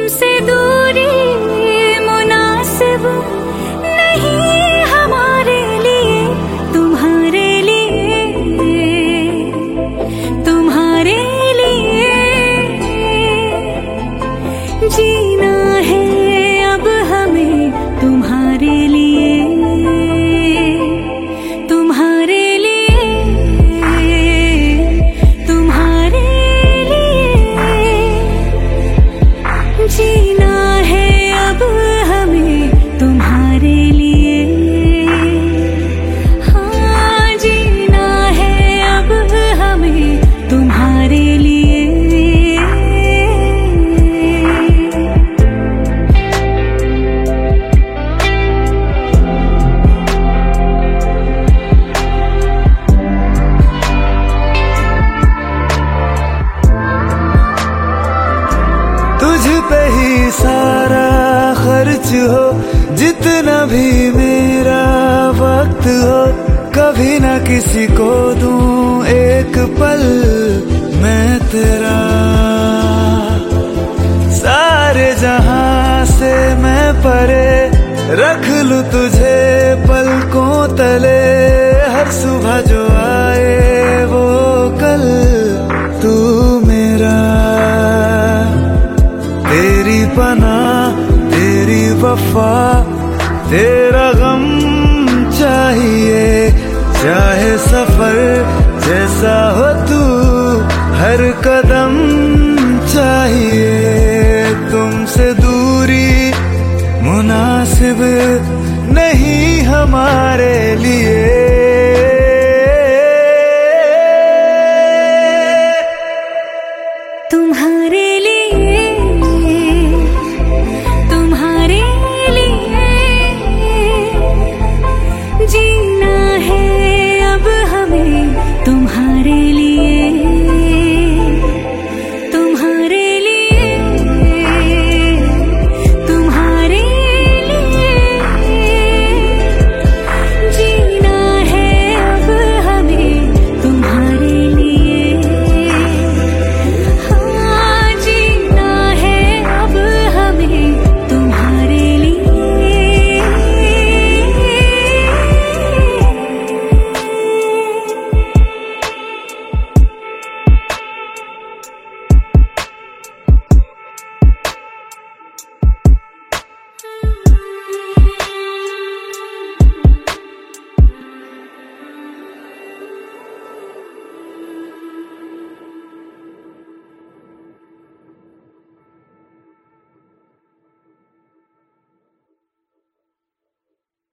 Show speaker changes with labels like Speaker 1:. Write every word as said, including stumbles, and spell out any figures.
Speaker 1: तुमसे दूरी मुनासिब नहीं हमारे लिए, तुम्हारे लिए, तुम्हारे लिए जीना है अब हमें तुम्हारे लिए, तुम्हारे लिए, तुम्हारे लिए जीना है अब हमें तुम्हारे लिए। हाँ, जीना है अब हमें तुम्हारे लिए।
Speaker 2: तुझ पे ही सारा खर्च हो, जितना भी मेरा वक्त हो, कभी ना किसी को दूं एक पल मैं तेरा। सारे जहां से मैं परे रख लूं तुझे पलकों तले, हर सुबह जो आए वो कल तू मेरा। तेरी पनाह, तेरी वफा, तेरा गम चाहिए, चाहे सफर जैसा हो तू, हर कदम चाहिए। तुमसे दूरी मुनासिब नहीं हमारे लिए,